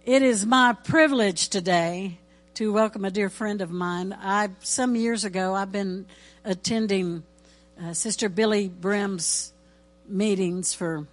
It is my privilege today to welcome a dear friend of mine. Some years ago, I've been attending Sister Billy Brim's meetings for,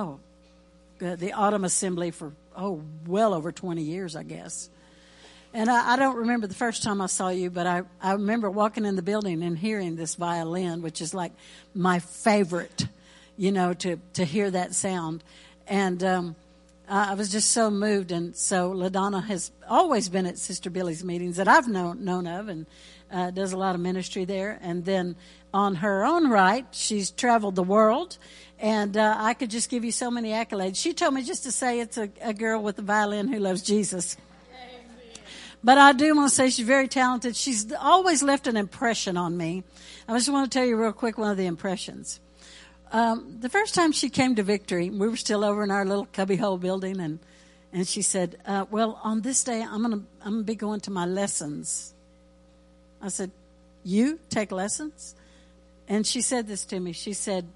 the Autumn Assembly for, well over 20 years, I guess. And I don't remember the first time I saw you, but I remember walking in the building and hearing this violin, which is like my favorite, to hear that sound. And I was just so moved. And so LaDonna has always been at Sister Billy's meetings that I've known of, and does a lot of ministry there. And then on her own right, she's traveled the world. And I could just give you so many accolades. She told me just to say it's a girl with a violin who loves Jesus. But I do want to say she's very talented. She's always left an impression on me. I just want to tell you real quick one of the impressions. The first time she came to Victory, we were still over in our little cubbyhole building, and she said, on this day I'm gonna be going to my lessons. I said, you take lessons? And she said this to me. She said,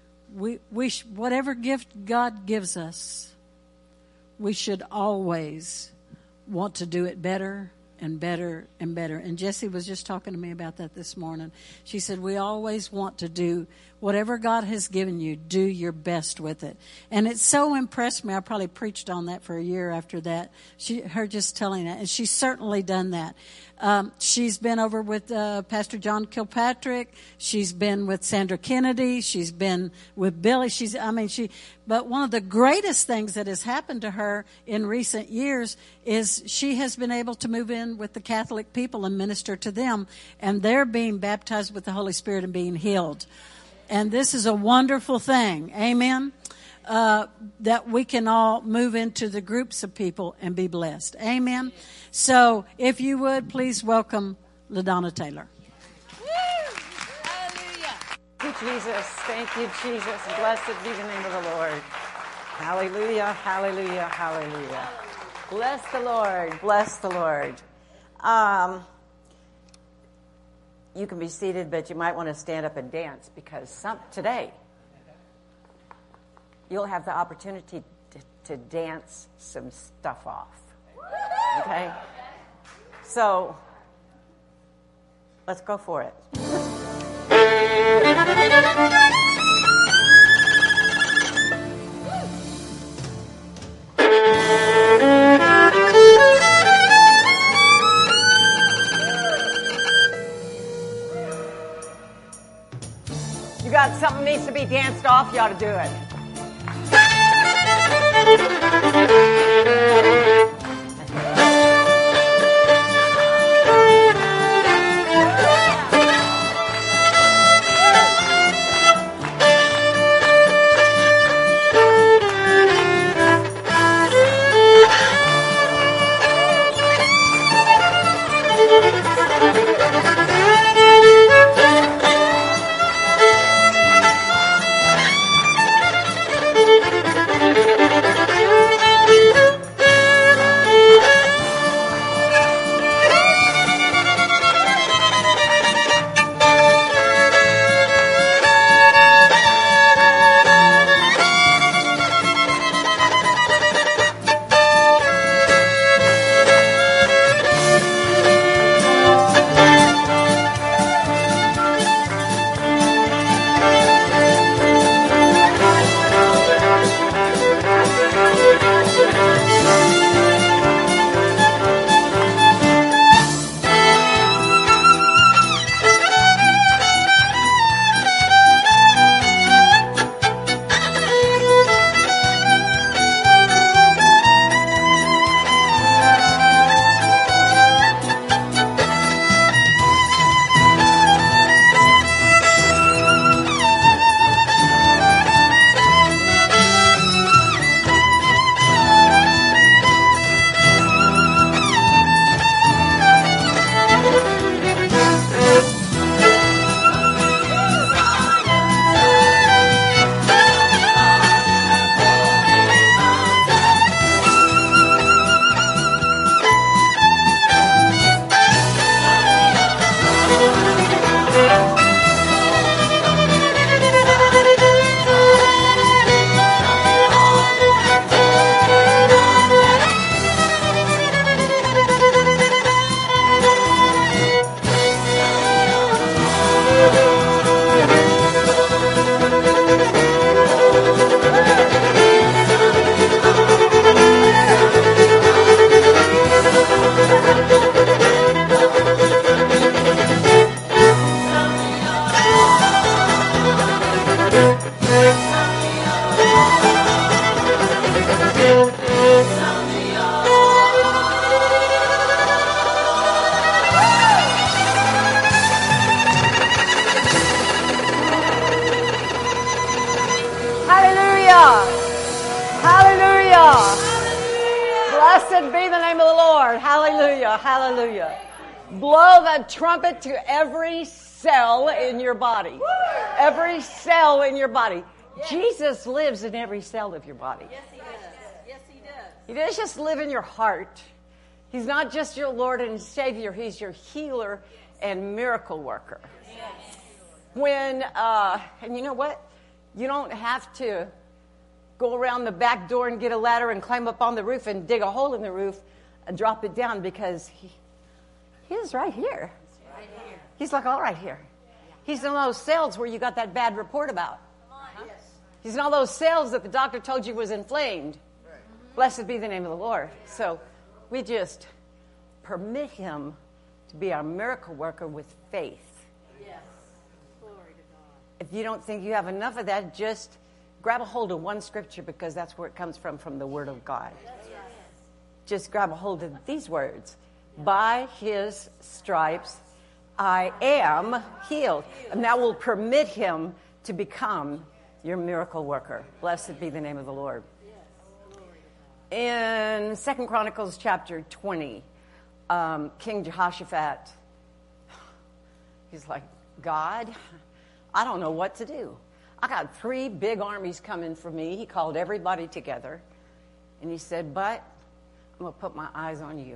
whatever gift God gives us, we should always want to do it better and better and better. And Jessie was just talking to me about that this morning. She said, we always want to do whatever God has given you, do your best with it. And it so impressed me. I probably preached on that for a year after that. Her just telling that. And she's certainly done that. She's been over with Pastor John Kilpatrick. She's been with Sandra Kennedy. She's been with Billy. But one of the greatest things that has happened to her in recent years is she has been able to move in with the Catholic people and minister to them, and they're being baptized with the Holy Spirit and being healed. And this is a wonderful thing. Amen. That we can all move into the groups of people and be blessed. Amen. So if you would, please welcome LaDonna Taylor. Hallelujah. Thank you, Jesus. Thank you, Jesus. Blessed be the name of the Lord. Hallelujah, hallelujah, hallelujah. Bless the Lord. Bless the Lord. You can be seated, but you might want to stand up and dance, because today you'll have the opportunity to dance some stuff off. Okay? So, let's go for it. You got something needs to be danced off, you ought to do it. Blessed be the name of the Lord. Hallelujah. Hallelujah. Blow the trumpet to every cell in your body. Every cell in your body. Jesus lives in every cell of your body. Yes, he does. Yes, he does. He doesn't just live in your heart. He's not just your Lord and Savior. He's your healer and miracle worker. When, and you know what? You don't have to go around the back door and get a ladder and climb up on the roof and dig a hole in the roof and drop it down, because he is right here. He's like all right here. He's in those cells where you got that bad report about. He's in all those cells that the doctor told you was inflamed. Blessed be the name of the Lord. So we just permit him to be our miracle worker with faith. Yes. Glory to God. If you don't think you have enough of that, just grab a hold of one scripture, because that's where it comes from the Word of God. That's right. Just grab a hold of these words. By his stripes I am healed. And that will permit him to become your miracle worker. Blessed be the name of the Lord. In 2 Chronicles chapter 20, King Jehoshaphat, he's like, God, I don't know what to do. I got 3 big armies coming for me. He called everybody together. And he said, but I'm going to put my eyes on you.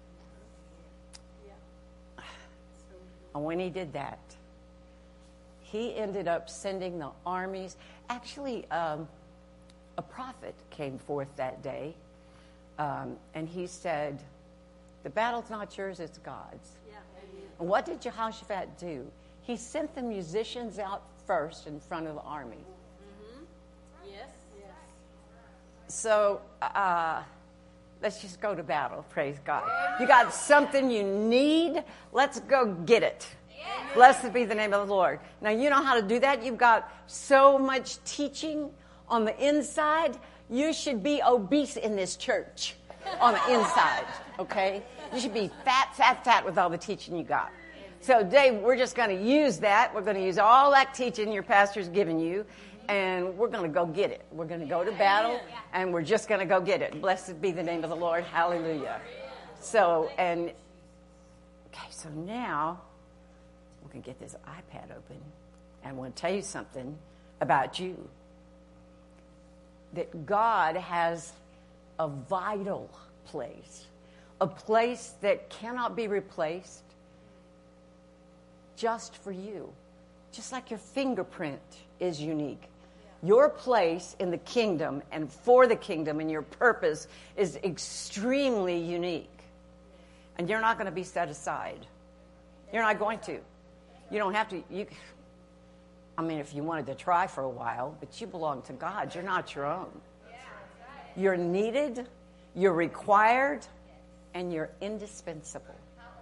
And when he did that, he ended up sending the armies. Actually, a prophet came forth that day, and he said, the battle's not yours, it's God's. Yeah. And what did Jehoshaphat do? He sent the musicians out first in front of the army. Mm-hmm. Yes. Yes. So let's just go to battle, praise God. You got something you need, let's go get it. Blessed be the name of the Lord. Now, you know how to do that. You've got so much teaching on the inside. You should be obese in this church on the inside, okay? You should be fat with all the teaching you got. So, Dave, we're just going to use that. We're going to use all that teaching your pastor's given you, and we're going to go get it. We're going to go to battle, and we're just going to go get it. Blessed be the name of the Lord. Hallelujah. So now we can get this iPad open, and I want to tell you something about you. That God has a vital place, a place that cannot be replaced just for you. Just like your fingerprint is unique. Your place in the kingdom and for the kingdom and your purpose is extremely unique. And you're not going to be set aside. You're not going to. You don't have to. If you wanted to try for a while, but you belong to God. You're not your own. You're needed, you're required, and you're indispensable.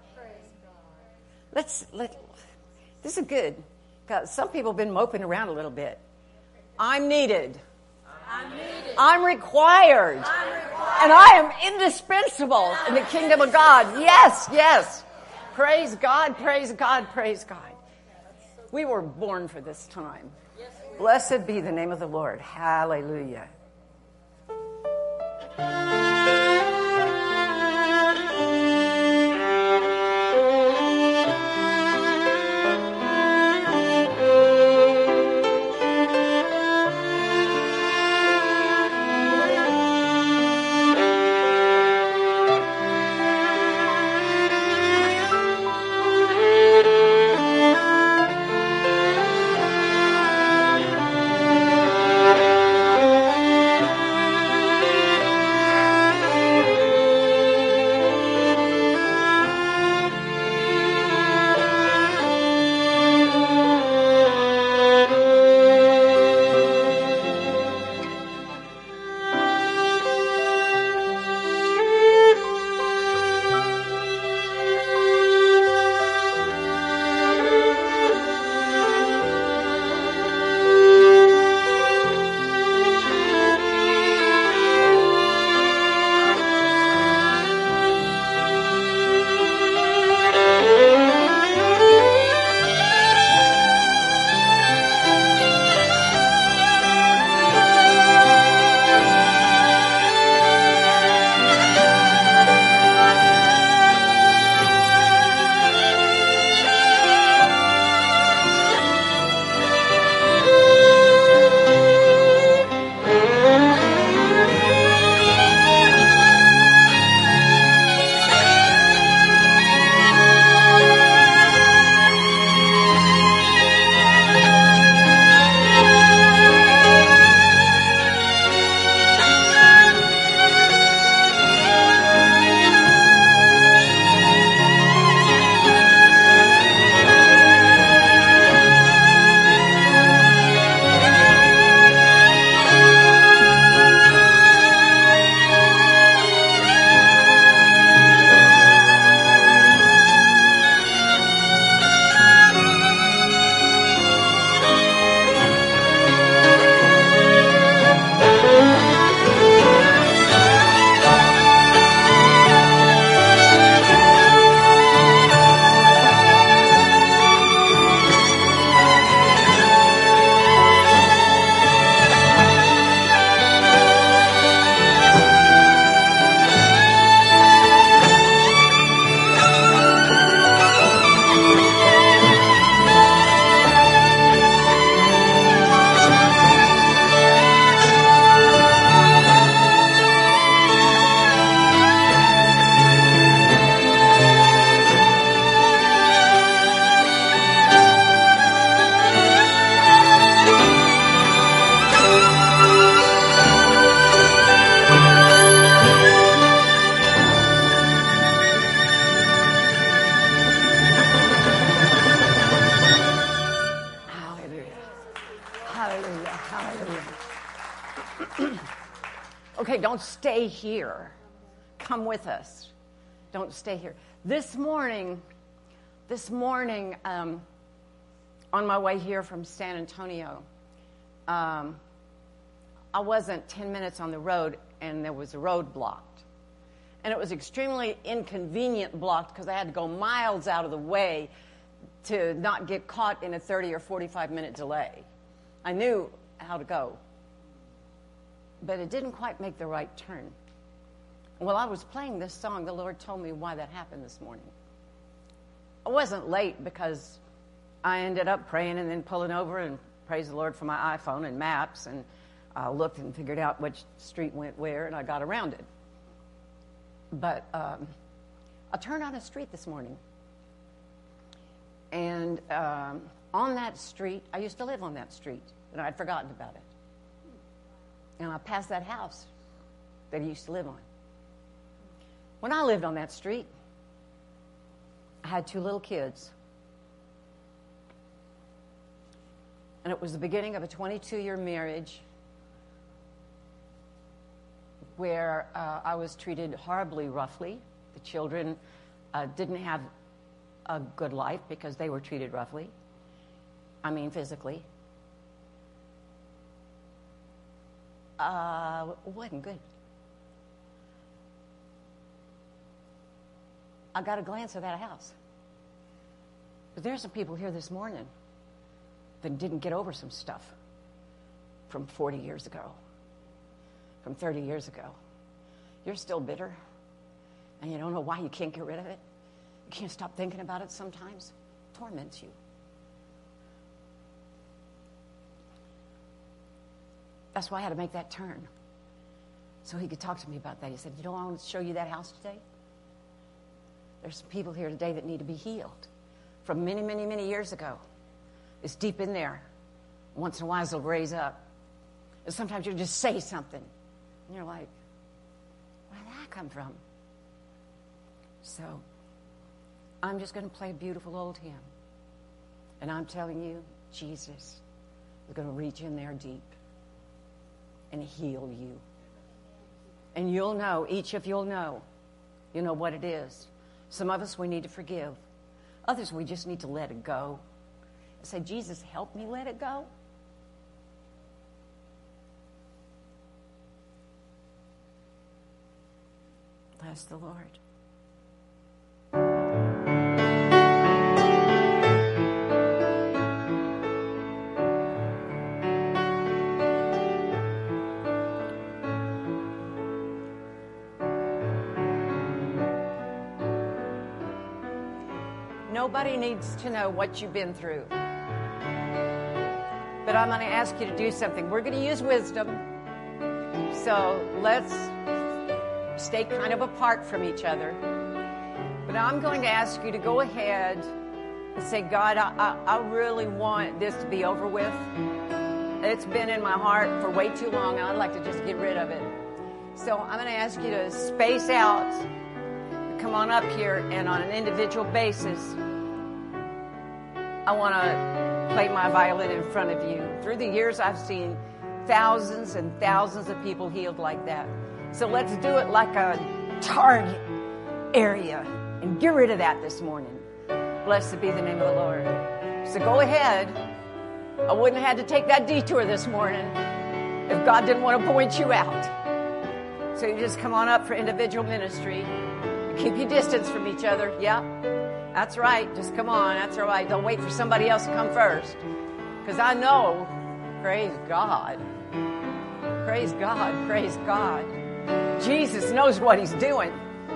This is good, because some people have been moping around a little bit. I'm needed. I'm required. And I am indispensable in the kingdom of God. Yes, yes. Praise God, praise God, praise God. We were born for this time. Blessed be the name of the Lord. Hallelujah. Don't stay here. Come with us. Don't stay here. This morning, on my way here from San Antonio, I wasn't 10 minutes on the road, and there was a road blocked. And it was extremely inconvenient blocked because I had to go miles out of the way to not get caught in a 30 or 45-minute delay. I knew how to go, but it didn't quite make the right turn. While I was playing this song, the Lord told me why that happened this morning. I wasn't late because I ended up praying and then pulling over and praise the Lord for my iPhone and maps, and I looked and figured out which street went where, and I got around it. But I turned on a street this morning, and on that street, I used to live on that street, and I'd forgotten about it. And I passed that house that I used to live on. When I lived on that street, I had 2 little kids. And it was the beginning of a 22-year marriage where I was treated horribly roughly. The children didn't have a good life because they were treated roughly. I mean, physically. Wasn't good. I got a glance at that house. But there's some people here this morning that didn't get over some stuff from 40 years ago, from 30 years ago. You're still bitter, and you don't know why you can't get rid of it. You can't stop thinking about it sometimes. It torments you. That's why I had to make that turn, so he could talk to me about that. He said, you don't want to show you that house today? There's some people here today that need to be healed from many, many, many years ago. It's deep in there. Once in a while, it'll raise up. And sometimes you'll just say something, and you're like, where did that come from? So I'm just going to play a beautiful old hymn. And I'm telling you, Jesus is going to reach in there deep and heal you. And you'll know, each of you'll know, you know what it is. Some of us, we need to forgive. Others, we just need to let it go. And say, Jesus, help me let it go. Bless the Lord. Nobody needs to know what you've been through. But I'm going to ask you to do something. We're going to use wisdom. So let's stay kind of apart from each other. But I'm going to ask you to go ahead and say, God, I really want this to be over with. It's been in my heart for way too long, and I'd like to just get rid of it. So I'm going to ask you to space out, come on up here, and on an individual basis, I want to play my violin in front of you. Through the years, I've seen thousands and thousands of people healed like that. So let's do it like a target area and get rid of that this morning. Blessed be the name of the Lord. So go ahead. I wouldn't have had to take that detour this morning if God didn't want to point you out. So you just come on up for individual ministry. Keep your distance from each other. Yeah, that's right. Just come on. That's all right. Don't wait for somebody else to come first. Because I know, praise God. Praise God. Praise God. Jesus knows what he's doing.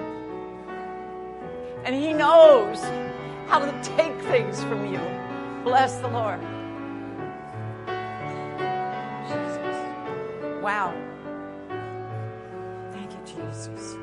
And he knows how to take things from you. Bless the Lord. Jesus. Wow. Thank you, Jesus.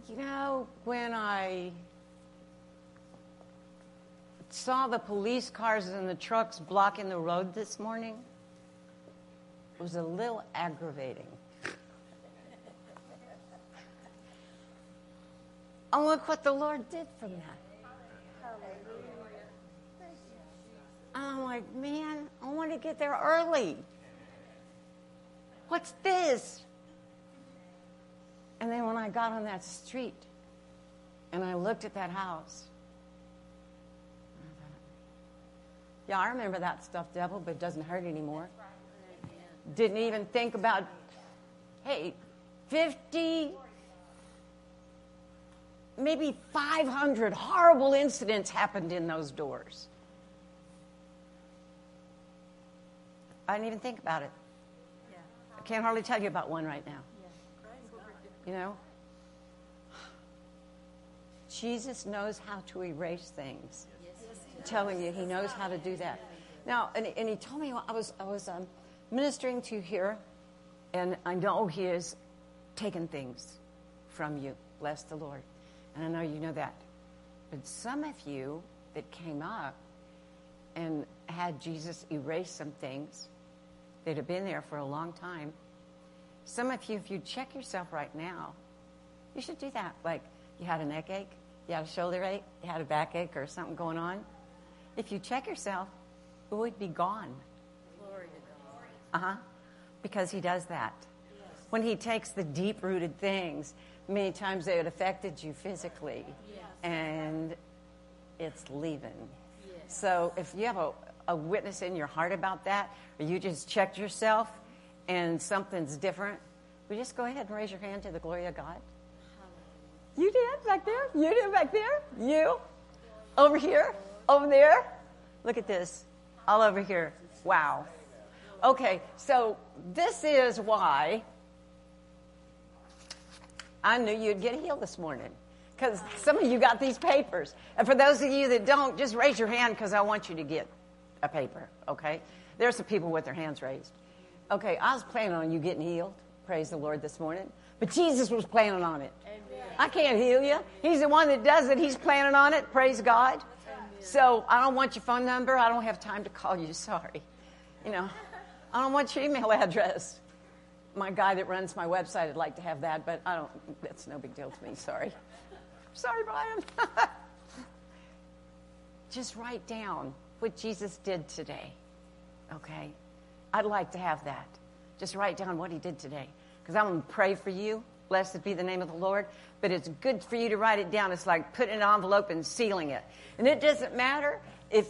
You know, when I saw the police cars and the trucks blocking the road this morning, it was a little aggravating. Oh, look what the Lord did from that. I'm like, man, I want to get there early. What's this? And then when I got on that street and I looked at that house, I thought, yeah, I remember that stuff, devil, but it doesn't hurt anymore. Didn't even think about, hey, 50, maybe 500 horrible incidents happened in those doors. I didn't even think about it. I can't hardly tell you about one right now. You know? Jesus knows how to erase things. I'm telling you, he knows how to do that. Now, and he told me, I was ministering to you here, and I know he has taken things from you. Bless the Lord. And I know you know that. But some of you that came up and had Jesus erase some things that have been there for a long time, some of you, if you check yourself right now, you should do that. Like you had a neck ache, you had a shoulder ache, you had a back ache or something going on. If you check yourself, it would be gone. Glory to God. Because he does that. Yes. When he takes the deep-rooted things, many times they had affected you physically, yes, and it's leaving. Yes. So if you have a witness in your heart about that, or you just checked yourself and something's different, we just go ahead and raise your hand to the glory of God. You did back there. You did back there. You. Over here. Over there. Look at this. All over here. Wow. Okay, so this is why I knew you'd get healed this morning. Because some of you got these papers. And for those of you that don't, just raise your hand because I want you to get a paper, okay? There's some people with their hands raised. Okay, I was planning on you getting healed. Praise the Lord this morning. But Jesus was planning on it. Amen. I can't heal you. He's the one that does it. He's planning on it. Praise God. Amen. So I don't want your phone number. I don't have time to call you. Sorry. You know, I don't want your email address. My guy that runs my website would like to have that, but I don't. That's no big deal to me. Sorry. Sorry, Brian. Just write down what Jesus did today. Okay? I'd like to have that. Just write down what he did today. Because I'm going to pray for you. Blessed be the name of the Lord. But it's good for you to write it down. It's like putting an envelope and sealing it. And it doesn't matter if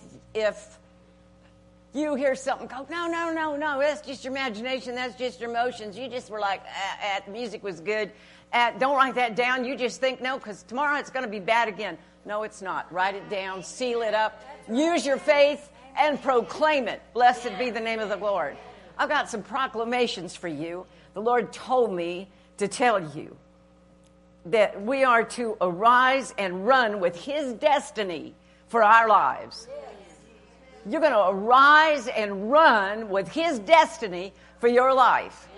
you hear something go, no, that's just your imagination. That's just your emotions. You just were like, the music was good. Don't write that down. You just think, no, because tomorrow it's going to be bad again. No, it's not. Write it down. Seal it up. Use your faith and proclaim it. Blessed be the name of the Lord. I've got some proclamations for you. The Lord told me to tell you that we are to arise and run with his destiny for our lives. You're going to arise and run with his destiny for your life.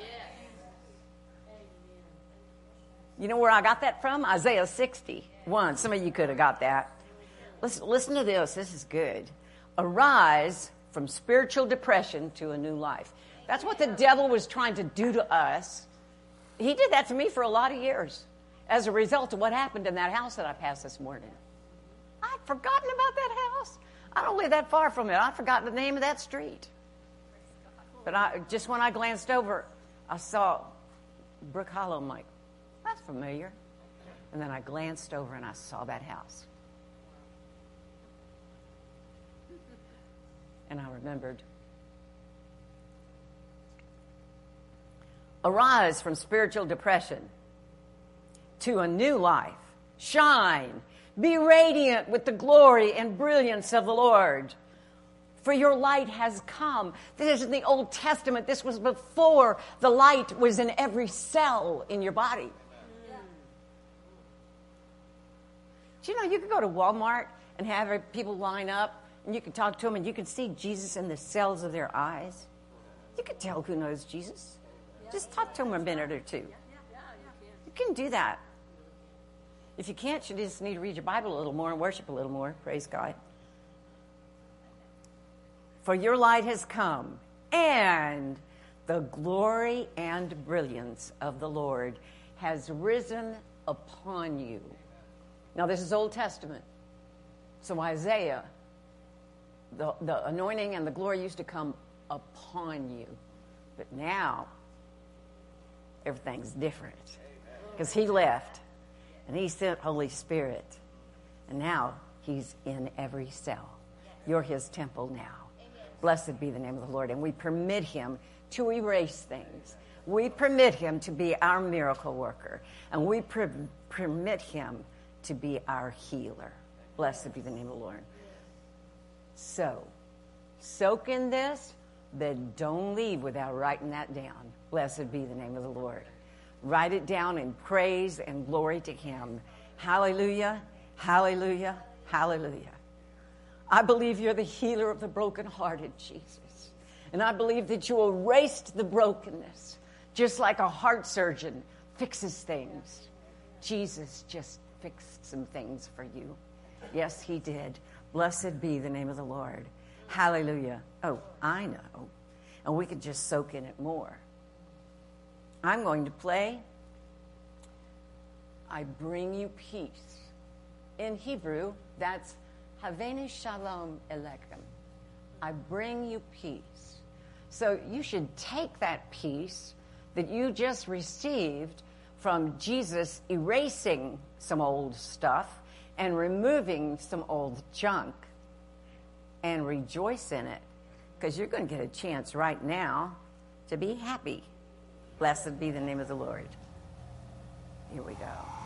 You know where I got that from? Isaiah 61. Some of you could have got that. Listen to this. This is good. Arise from spiritual depression to a new life. That's what the devil was trying to do to us. He did that to me for a lot of years as a result of what happened in that house that I passed this morning. I'd forgotten about that house. I don't live that far from it. I'd forgotten the name of that street. But just when I glanced over, I saw Brook Hollow. I'm like, that's familiar. And then I glanced over and I saw that house. And I remembered. Arise from spiritual depression to a new life. Shine. Be radiant with the glory and brilliance of the Lord. For your light has come. This is in the Old Testament. This was before the light was in every cell in your body. Do you know you could go to Walmart and have people line up and you can talk to them and you can see Jesus in the cells of their eyes? You can tell who knows Jesus. Just talk to them a minute or two. You can do that. If you can't, you just need to read your Bible a little more and worship a little more. Praise God. For your light has come, and the glory and brilliance of the Lord has risen upon you. Now, this is Old Testament. So Isaiah, the anointing and the glory used to come upon you. But now, everything's different. Because he left, and he sent Holy Spirit. And now, he's in every cell. You're his temple now. Blessed be the name of the Lord. And we permit him to erase things. We permit him to be our miracle worker. And we permit him to be our healer. Blessed be the name of the Lord. So, soak in this, but don't leave without writing that down. Blessed be the name of the Lord. Write it down in praise and glory to him. Hallelujah, hallelujah, hallelujah. I believe you're the healer of the brokenhearted, Jesus. And I believe that you erased the brokenness, just like a heart surgeon fixes things. Jesus just fixed some things for you. Yes, he did. Blessed be the name of the Lord. Hallelujah. Oh, I know. And we can just soak in it more. I'm going to play I Bring You Peace. In Hebrew, that's Haveni Shalom Elechem. I bring you peace. So you should take that peace that you just received from Jesus erasing some old stuff and removing some old junk and rejoice in it, because you're going to get a chance right now to be happy. Blessed be the name of the Lord. Here we go.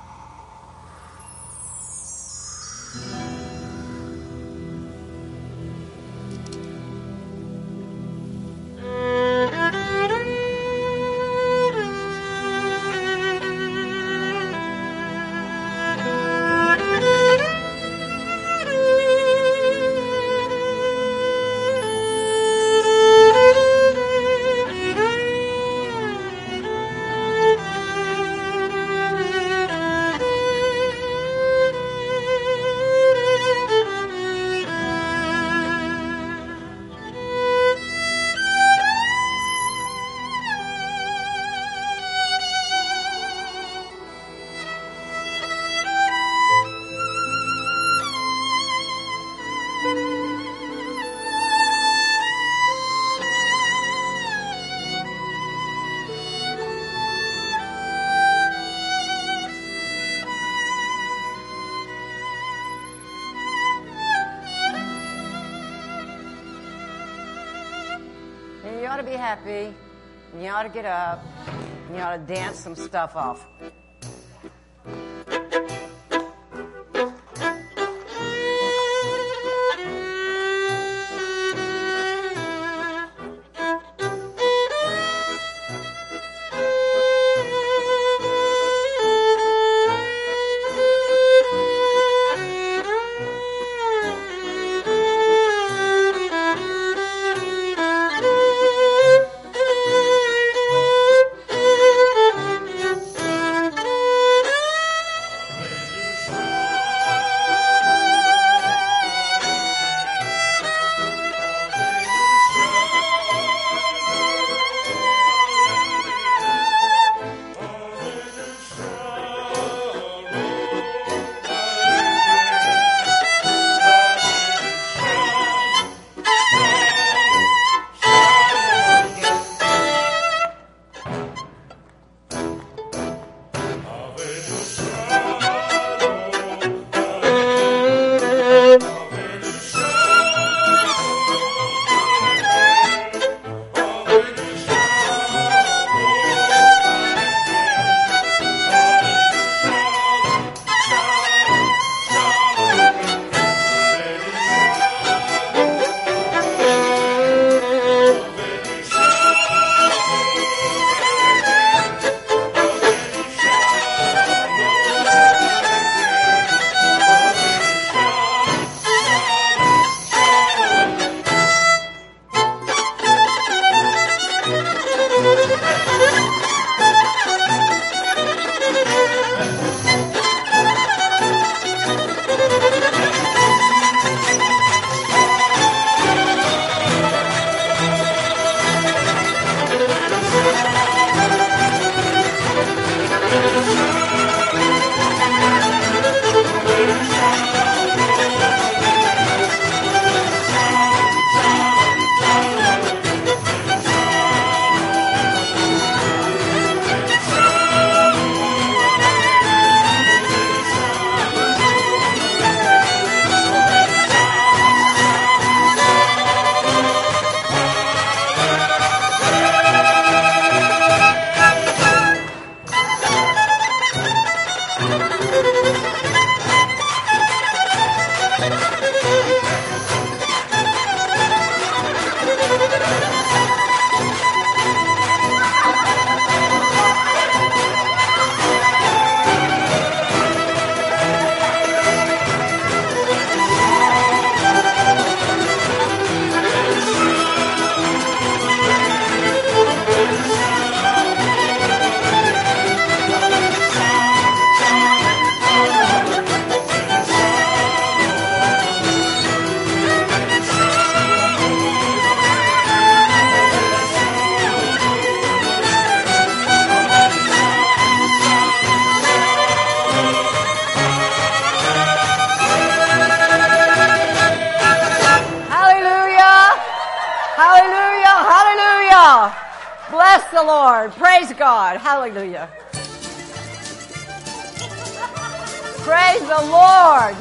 You ought to be happy. You ought to get up. You ought to dance some stuff off. the Lord. Praise God. Hallelujah. Praise the Lord.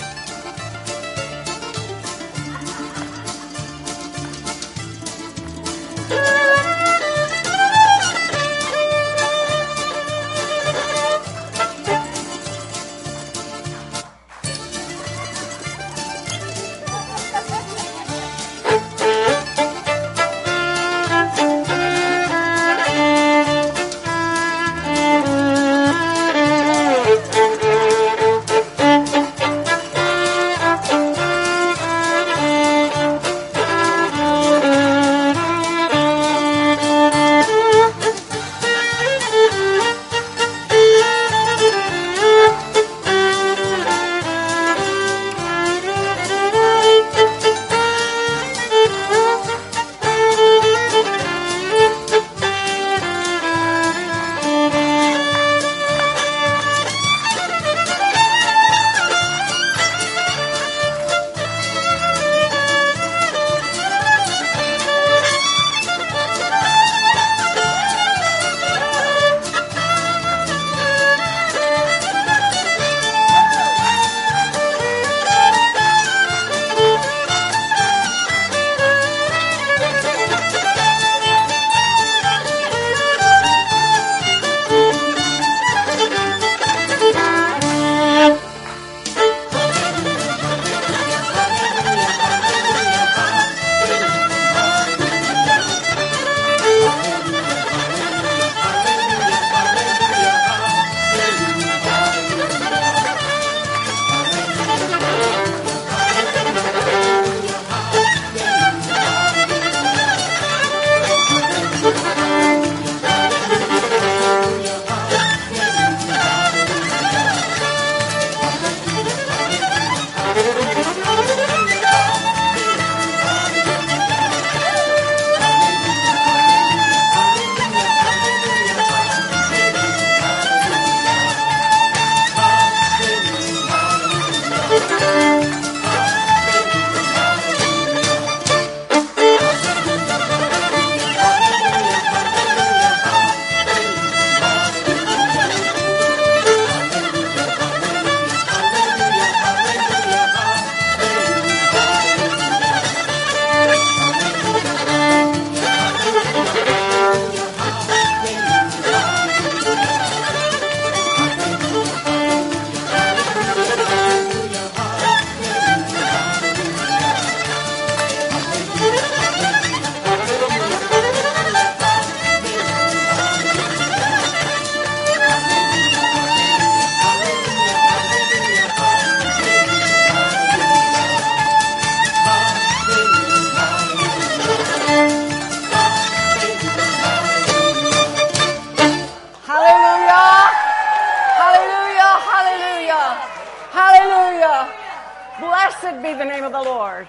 Blessed be the name of the Lord.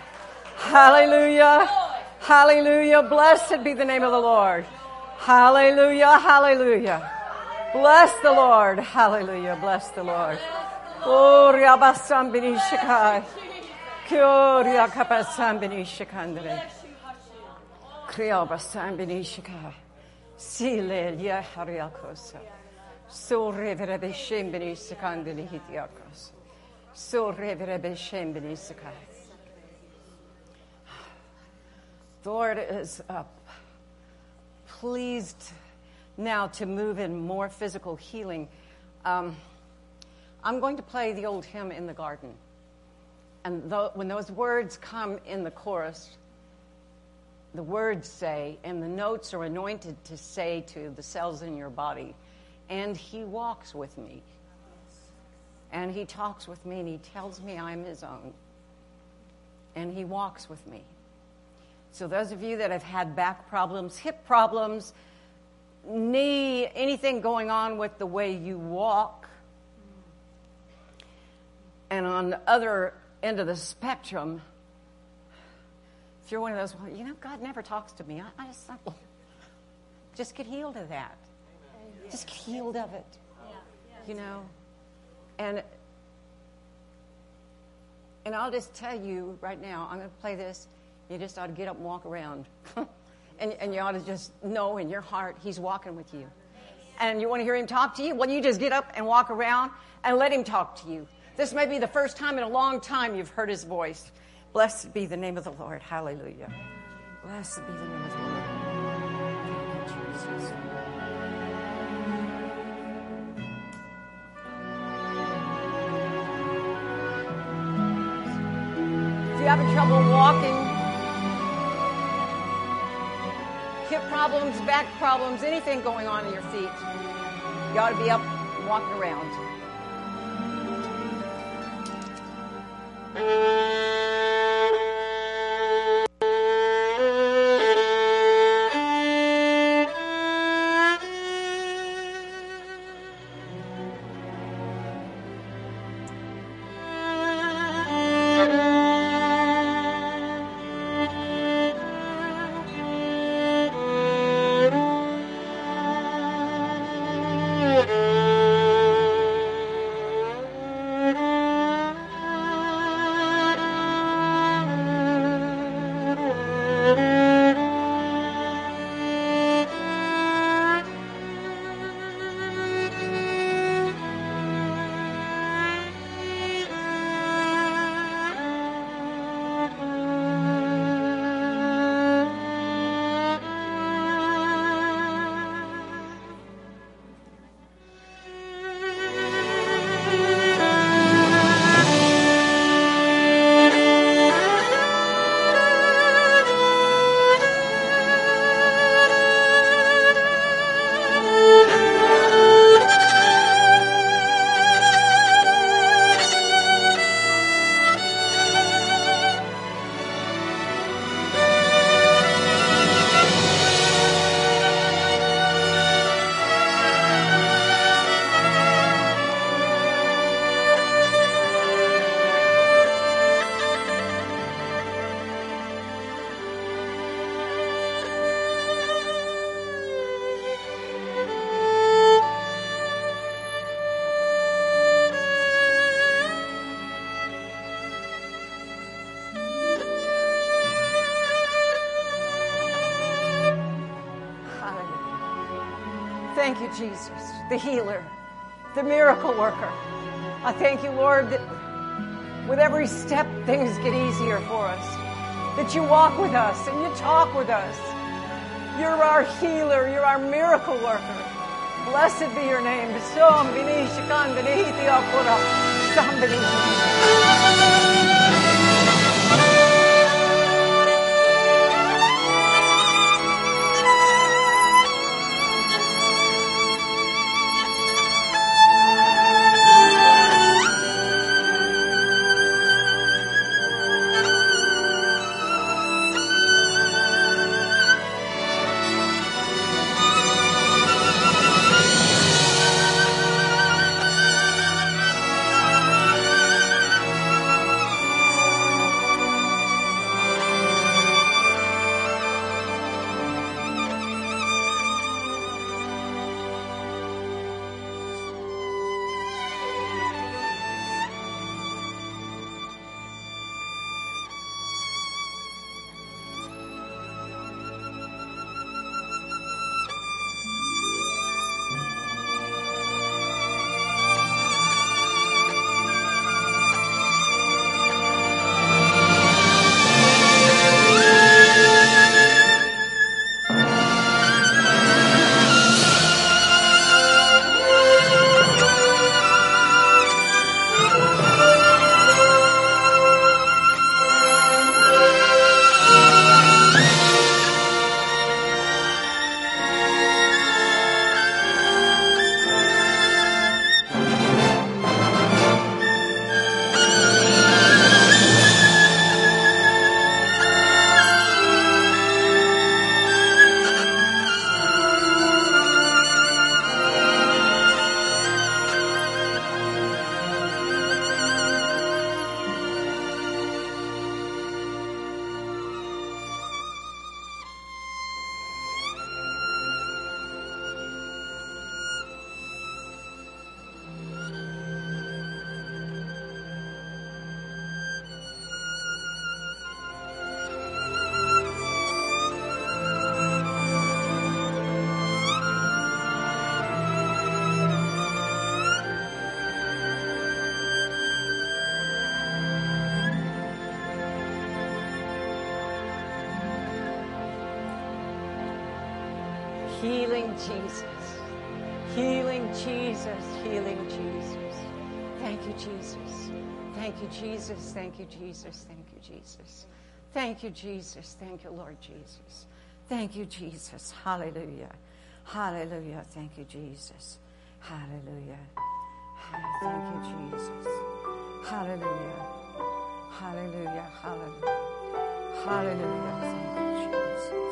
Hallelujah. Hallelujah. Blessed be the name of the Lord. Hallelujah. Hallelujah. Bless the Lord. Hallelujah. Bless the Lord. Oh, Riabasambini Shikai. Kyoria Kapasambini Shikandre. Kriabasambini Shikai. Sile Yahariakosa. So reverebe shembini Sikandini Hitiakos. So reverebe shembini Sikai. The Lord is pleased now to move in more physical healing. I'm going to play the old hymn In the Garden. And when those words come in the chorus, the words say, and the notes are anointed to say to the cells in your body, and he walks with me. And he talks with me, and he tells me I'm his own. And he walks with me. So those of you that have had back problems, hip problems, knee, anything going on with the way you walk, and on the other end of the spectrum, if you're one of those, well, you know, God never talks to me. I just get healed of that. Just get healed of it. You know? And I'll just tell you right now, I'm going to play this. You just ought to get up and walk around. And you ought to just know in your heart He's walking with you. And you want to hear Him talk to you? Well, you just get up and walk around and let Him talk to you. This may be the first time in a long time you've heard His voice. Blessed be the name of the Lord. Hallelujah. Blessed be the name of the Lord. Thank you, Jesus. If you're having trouble walking, hip problems, back problems, anything going on in your feet, you ought to be up and walking around. Thank you, Jesus, the healer, the miracle worker. I thank you, Lord, that with every step, things get easier for us. That you walk with us and you talk with us. You're our healer. You're our miracle worker. Blessed be your name. Jesus. Healing Jesus. Healing Jesus. Thank you, Jesus. Thank you, Jesus. Thank you, Jesus. Thank you, Jesus. Thank you, Jesus. Thank you, Lord Jesus. Thank you, Jesus. Hallelujah. Hallelujah. Thank you, Jesus. Hallelujah. Thank you, Jesus. Hallelujah. Hallelujah. Hallelujah. Hallelujah. Thank you, Jesus.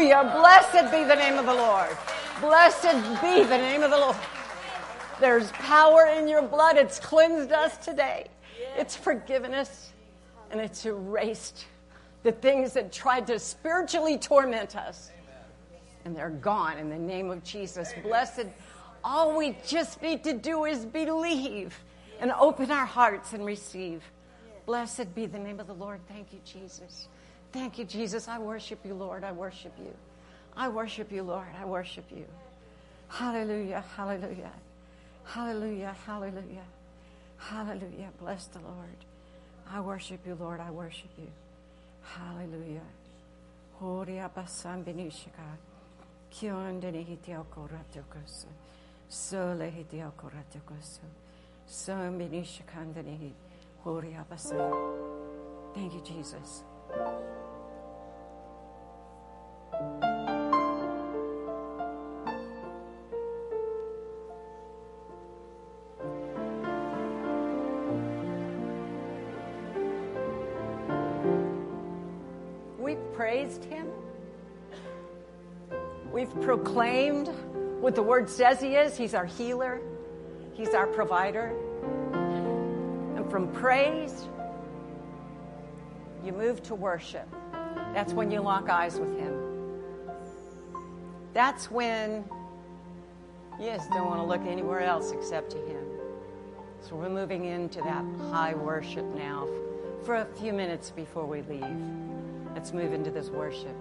Hallelujah. Blessed be the name of the Lord. Blessed be the name of the Lord. There's power in your blood. It's cleansed us today. It's forgiven us, and it's erased the things that tried to spiritually torment us. And they're gone in the name of Jesus. Blessed. All we just need to do is believe and open our hearts and receive. Blessed be the name of the Lord. Thank you, Jesus. Thank you, Jesus. I worship you, Lord. I worship you. I worship you, Lord. I worship you. Hallelujah, hallelujah. Hallelujah, hallelujah. Hallelujah. Bless the Lord. I worship you, Lord. I worship you. Hallelujah. Horia basam benishika. Kiondeni hitiao koratokosu. Sole hitiao koratokosu. Sam benishikandeni horia basam. Thank you, Jesus. We've praised him. We've proclaimed what the word says he is. He's our healer. He's our provider. And from praise, you move to worship. That's when you lock eyes with him. That's when you just don't want to look anywhere else except to him. So we're moving into that high worship now for a few minutes before we leave. Let's move into this worship.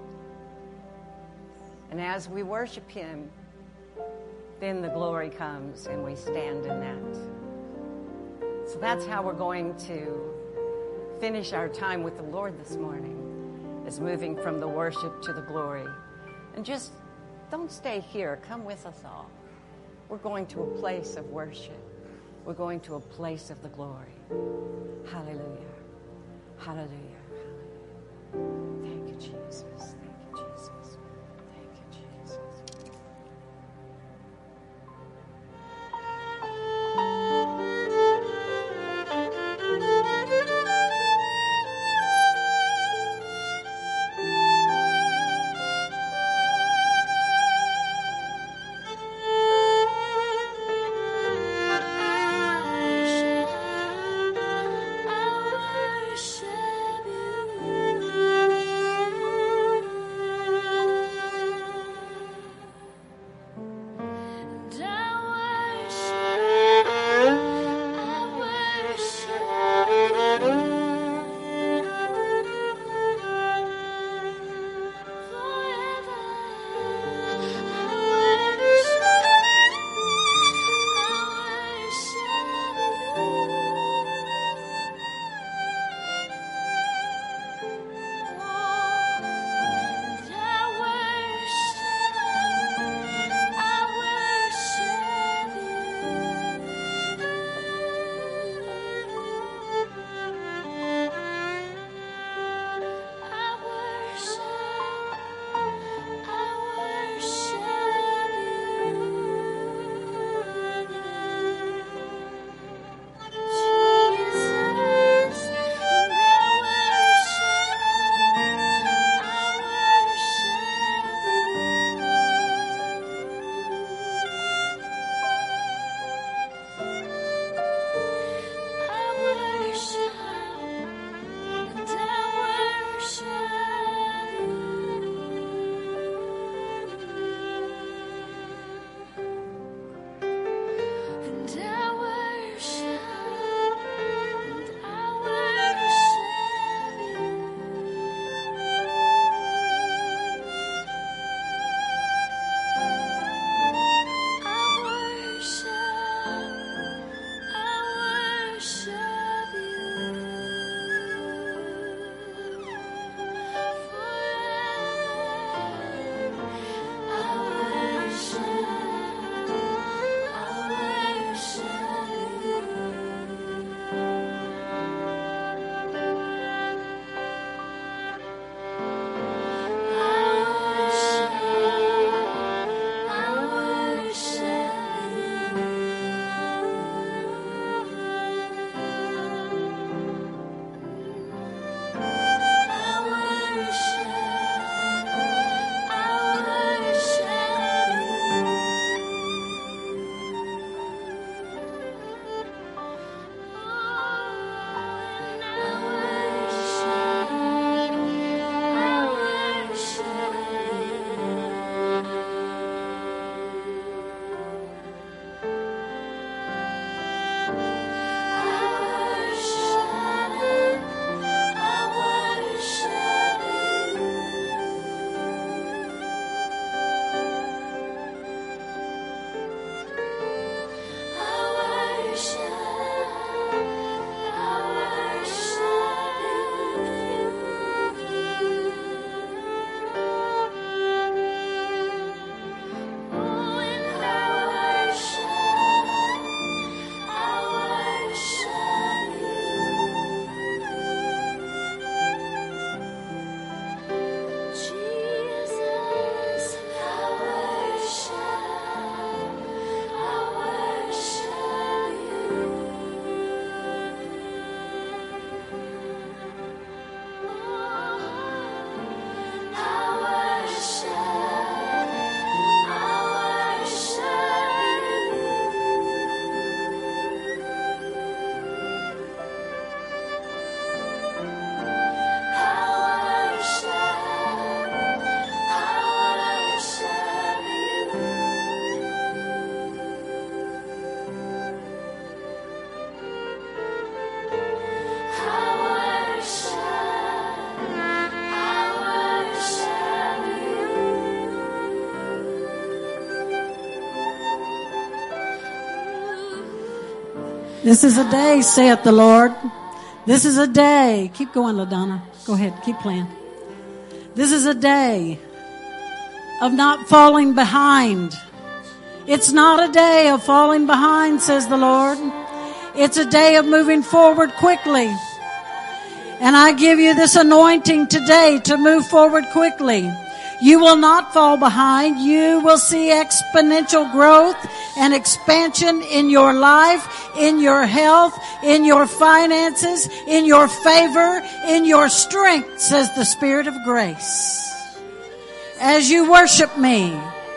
And as we worship him, then the glory comes and we stand in that. So that's how we're going to finish our time with the Lord this morning, is moving from the worship to the glory. And just don't stay here. Come with us all. We're going to a place of worship. We're going to a place of the glory. Hallelujah. Hallelujah. Hallelujah. Thank you, Jesus. Thank you, Jesus. Thank you, Jesus. I worship you. This is a day, saith the Lord. This is a day. Keep going, LaDonna. Go ahead. Keep playing. This is a day of not falling behind. It's not a day of falling behind, says the Lord. It's a day of moving forward quickly. And I give you this anointing today to move forward quickly. You will not fall behind. You will see exponential growth and expansion in your life, in your health, in your finances, in your favor, in your strength, says the Spirit of grace. As you worship me,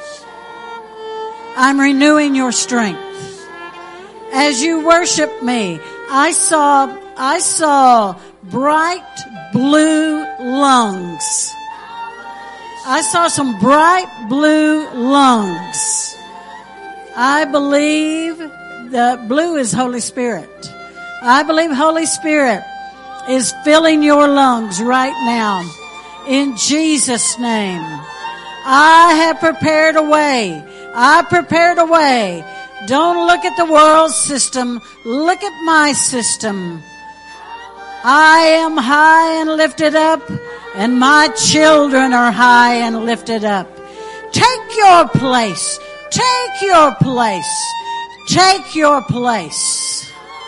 I'm renewing your strength. As you worship me, I saw bright blue lungs. I saw some bright blue lungs. I believe the blue is Holy Spirit. I believe Holy Spirit is filling your lungs right now. In Jesus' name. I have prepared a way. I prepared a way. Don't look at the world system. Look at my system. I am high and lifted up, and my children are high and lifted up. Take your place. Take your place. Take your place.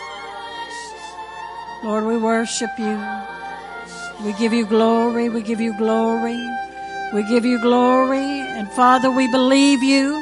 Lord, we worship you. We give you glory. We give you glory. We give you glory. And Father, we believe you.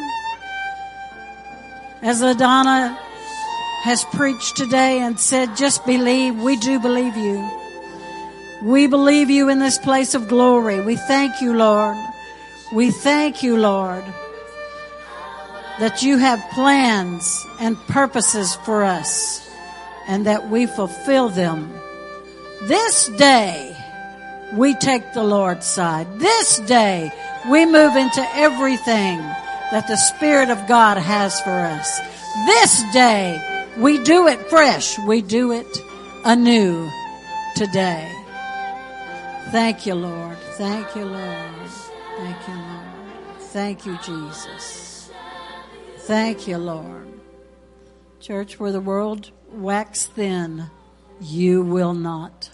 As LaDonna has preached today and said, just believe. We do believe you. We believe you in this place of glory. We thank you, Lord. We thank you, Lord, that you have plans and purposes for us and that we fulfill them. This day, we take the Lord's side. This day, we move into everything that the Spirit of God has for us. This day, we do it fresh. We do it anew today. Thank you, Lord. Thank you, Lord. Thank you, Lord. Thank you, Jesus. Thank you, Lord. Church, where the world wax thin, you will not.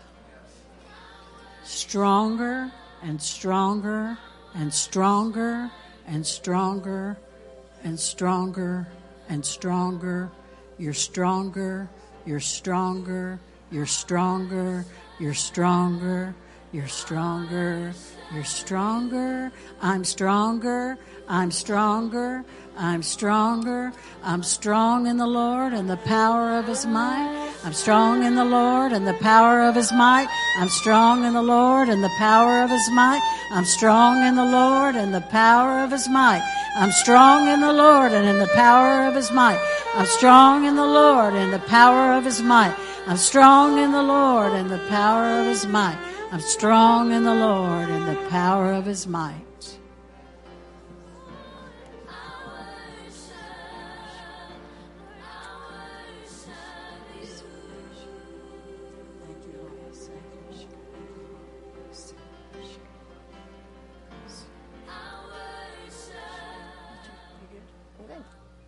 Stronger and stronger and stronger and stronger and stronger and stronger. You're stronger. You're stronger. You're stronger. You're stronger. You're stronger. You're stronger. I'm stronger. I'm stronger. I'm stronger. I'm strong in the Lord and the power of His might. I'm strong in the Lord and the power of His might. I'm strong in the Lord and the power of His might. I'm strong in the Lord and the power of His might. I'm strong in the Lord and in the power of His might. I'm strong in the Lord and the power of His might. I'm strong in the Lord and the power of His might. I'm strong in the Lord and the power of His might.